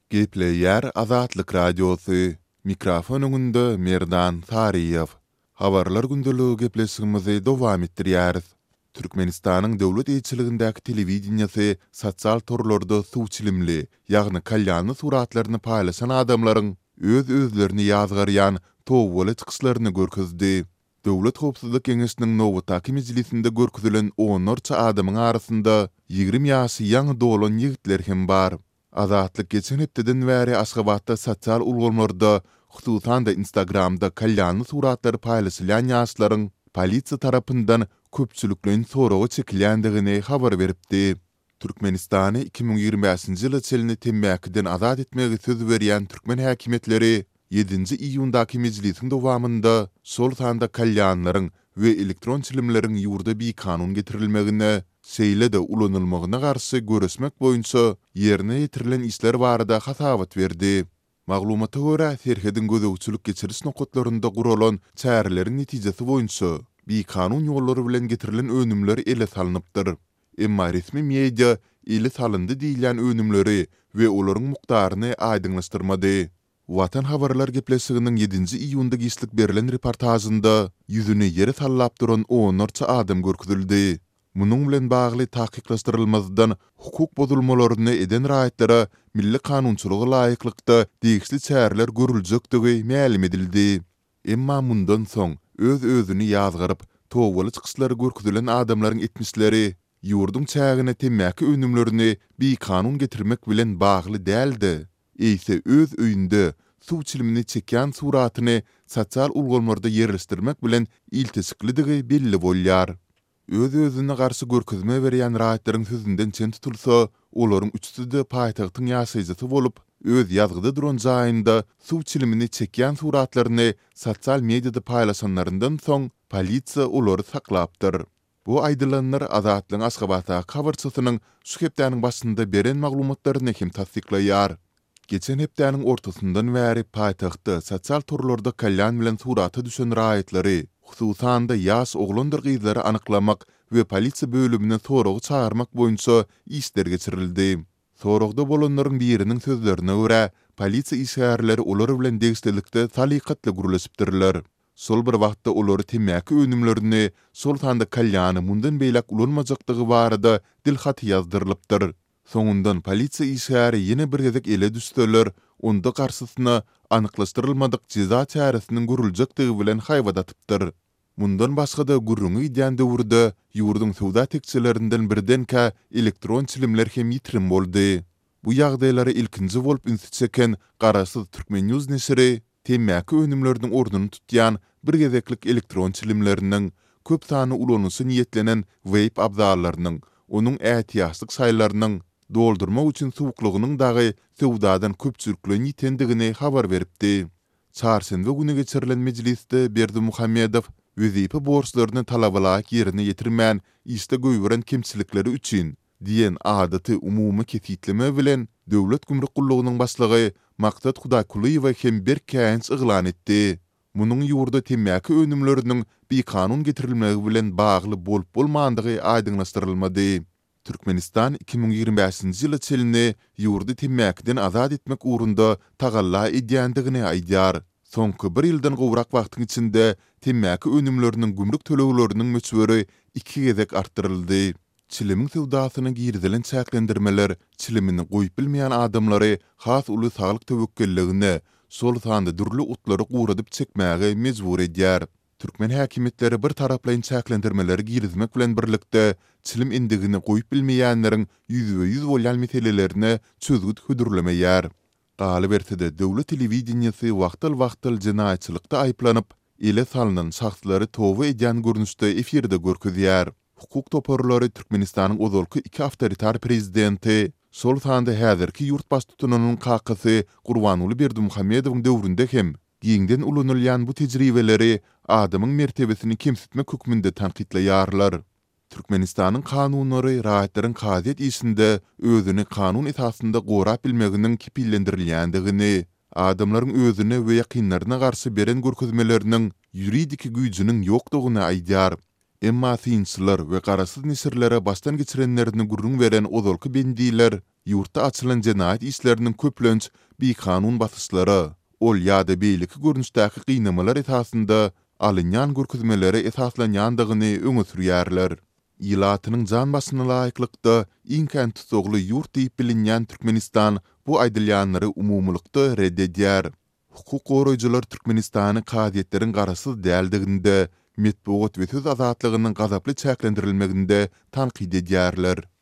Gepleyer Azatlyk Radiosu. Mikrofon öňünde Merdan Tariýew. Habarlar gündüligi gepleşigimizi dowam etdirýäris. Türkmenistanyň döwlet eýçiligindäki telewizionyasy sosial torlarda suwçilimli, ýagny kalýany suratlaryny paýlaşan adamlaryň öz-özlerini ýazgarýan towwala çykyşlaryny görkezdi. Döwlet Howpsuzlyk Geňeşiniň Nowataki mejlisinde görkezilen 10 adamyň arasynda 20 ýaşy ýaňy dolan ýigitler hem bar. Azatlyk geçen hepdeden bäri Aşgabatda sosial ulgamlarda, hususan da Instagramda kalýany suratlary paýlaşylan ýaşlaryň polisiýa tarapyndan köpçüliklen soragy çekilýändigini habar beripdi. Türkmenistany 2025-nji ýyly çelini temmäkiden azat etmegi söz berýän türkmen häkimetleri 7-nji iýundaky mejlisiň dowamında şol sanda kalýanlaryň we elektron çilimleriň ýurda bir kanun getirilmegine, şeýle-de ulanylmagyna garşy göresmek boýunça ýerine ýetirilen işler barada hasabat berdi. Maglumata görä, Serhedin gözegçilik geçiriş nokatlarynda guralan çäreleriň netijesi boýunça bir kanun ýollary bilen getirilen önümler ele salanypdyr. Emma resmi media ele salyndy diýilen önümleri we olaryň mukdaryny aýdyňlaşdyrmady. Watan habarlar gepleşiginiň 7-nji iýunda giçlik berilen reportajynda ýüzüni ýere sallap duran 10 adam görkezildi. Munyň bilen bagly tahkiklaşdyrylmazdan hukuk bozulmalaryny eden raýatlara milli kanunçylyga laýyklykda degişli çäreler görüljekdigi ma'lum edildi. Emma mundan soň öz-özüni ýazgaryp towwaly çykyşlary görkezilen adamlaryň etmişleri ýurdun çägine temmäki önümlerini bir kanun getirmek bilen bagly däldi. Eýse öz öýünde suwçilimini çekýän suratyny sosial ulgamlarda ýerleşdirmek bilen iltisiklidigi belli bolýar. Öz-özüne garşy görkezme berýän raýatlaryň sözünden çen tutulsa, olaryň üçsüde paýtagtyň ýaşaýjysy bolup, öz ýazgyda duran jaýynda suwçilimini çekýän suratlaryny sosial mediada paýlaşanlaryndan soň polisiýa olary saklapdyr. Bu aýdylanlar Azatlyň Aşgabatda habarçysynyň şu hepdäniň başynda beren maglumatlaryny hem tasdiklaýar. Geçen hepdäniň ortasyndan bäri paýtagtda sosial torlarda kalýan bilen suraty düşen raýatlary, hususan da ýaş oglandyr gyzlary anyklamak we polisiýa bölümine soragy çağırmak boýunça işler geçirildi. Soragda bolanlaryň biriniň sözlerine görä, polisiýa işgärleri olary bilen degişlikde salykatly guruluşypdyrlar. Sol bir wagtda olary temmäki önümlerini, sol sanda kalýany mundan beýlek ulanmajakdygy barada dilhat ýazdyrylypdyr. Soňundan polisiýa işgäri ýene bir gezek ele düşdiler, onda garşysyna anyklaşdyrylmadyk ceza çäresiniň görüljakdygy bilen haýbadatypdyr. Mundan başga da gurrungy idýän döwürde ýurdun sowda tekçilerinden birdenkä elektron çilimler hem ýitirim boldy. Bu ýagdaýlary ilkinji bolup ünsü çeken Garasyz Türkmen News nesiri temmäki önümleriniň orduny tutýan bir gezeklik elektron çilimleriniň köp sany ulanysy niýetlenen web abzallarynyň, onuň ätiýaşlyk saýlarynyň doldurmak üçin suwuklygynyň dagy sowdadan köpçüliklen ýitendigini habar beripdi. Çarşembe güni geçirilen mejlisde Berdi Muhammedow wezipe borçlaryny talabalaryk ýerine ýetirmän iste göýüren kemçilikleri üçin diýen adaty umumy kefitleme bilen döwlet gümrük gullugynyň başlygy Maksat Hudaýkuliýew hem bir käňç yglan etdi. Munyň ýurda temmäki önümleriniň bir kanun getirilmegi bilen bagly bolup bolmandygy aýdyňlaşdyrylmady. Türkmenistan 2025-nji ýyly çelini ýurdy temmäkiden azat etmek uğrunda tagalla edýändigini aýdýar. Soňky bir ýyldan gowrak wagtyň içinde temmäki önümleriniň gümrük tölegleriniň möçberi 2 gezek artdyryldy. Çilimiň sowdasyny girdilen çäklendirmeler çilimini goýup bilmeýän adamlary has uly saglyk tewekkelligine, sol sanda dürli utlary guradyp çekmäge mejbur edýär. Türkmen häkimetleri bir taraplaýyn çäklendirmeleri girizmek bilen birlikde çilim indigini goýup bilmeýänleriň %100 bolýan meselelerini çözgüt hüdürlemeýär. Galy bersede döwlet telewizionyasy wagtyl jinaýatçylykda aýplanyp, ele salynan şahslary towa edýän görnüşde efirde görkezýär. Hukuk toparlary Türkmenistanyň ozalky 2 awtoritar prezidenti, sol sanda häzirki ýurtbaş tutunynyň kakasy Gurbanuly Berdimuhammedowyň döwründe hem giňden ulanylýan bu tejribeleri adamyň mertebesini kemsitmek hükmünde tanqidleýärler. Türkmenistanyň kanunlary raýatlaryň kaziýet işinde özüni kanun esasında gorap bilmeginiň kipillendirilýändigini, adamlaryň özüne we ýakynlaryna garşy beren görkezmeleriniň ýuridik güýjüniň ýokdugyny aýdýar. Emma synçylar we garasyz nesirlere baştan geçirenlerini gurrun veren ozalky bendiler Ýurtda açylan jenayet işlerinin köplenç bir kanun basışları, ol ýa-da beýleki görnüşdäki gynamalar esasında alynýan görkezmelere esaslanýandygyny öňe sürýärler. Ýylatynyň jan başyna laýyklykda iňken tutugly ýurt diýip bilinýän Türkmenistan bu aýdylýanlary umumlykda reddedýär. Hukuk goraýjylar Türkmenistany kaziýetlerin garasyz däldiginde, metbuat we söz azatlygynyň gazaply çäklendirilmeginde tanqid edýärler.